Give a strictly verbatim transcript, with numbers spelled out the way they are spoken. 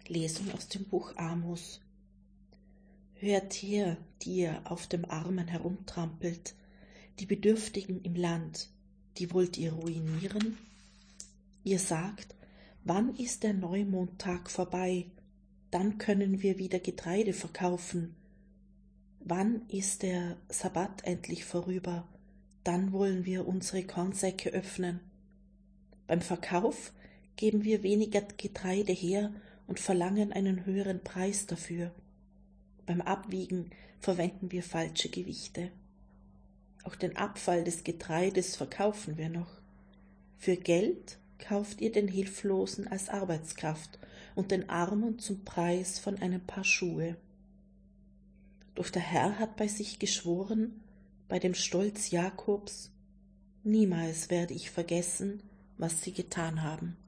Lesung aus dem Buch Amos. Hört her, die ihr auf dem Armen herumtrampelt, die Bedürftigen im Land, die wollt ihr ruinieren? Ihr sagt, wann ist der Neumondtag vorbei, dann können wir wieder Getreide verkaufen. Wann ist der Sabbat endlich vorüber, dann wollen wir unsere Kornsäcke öffnen. Beim Verkauf geben wir weniger Getreide her und verlangen einen höheren Preis dafür. Beim Abwiegen verwenden wir falsche Gewichte. Auch den Abfall des Getreides verkaufen wir noch. Für Geld kauft ihr den Hilflosen als Arbeitskraft und den Armen zum Preis von einem Paar Schuhe. Doch der Herr hat bei sich geschworen, bei dem Stolz Jakobs, niemals werde ich vergessen, was sie getan haben.